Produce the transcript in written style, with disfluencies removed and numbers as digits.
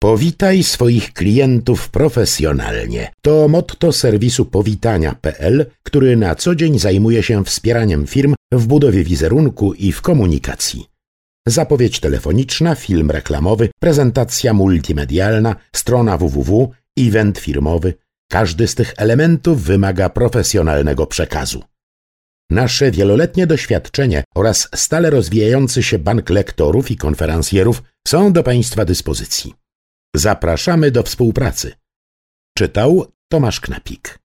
Powitaj swoich klientów profesjonalnie. To motto serwisu powitania.pl, który na co dzień zajmuje się wspieraniem firm w budowie wizerunku i w komunikacji. Zapowiedź telefoniczna, film reklamowy, prezentacja multimedialna, strona www, event firmowy. Każdy z tych elementów wymaga profesjonalnego przekazu. Nasze wieloletnie doświadczenie oraz stale rozwijający się bank lektorów i konferencjerów są do Państwa dyspozycji. Zapraszamy do współpracy. Czytał Tomasz Knapik.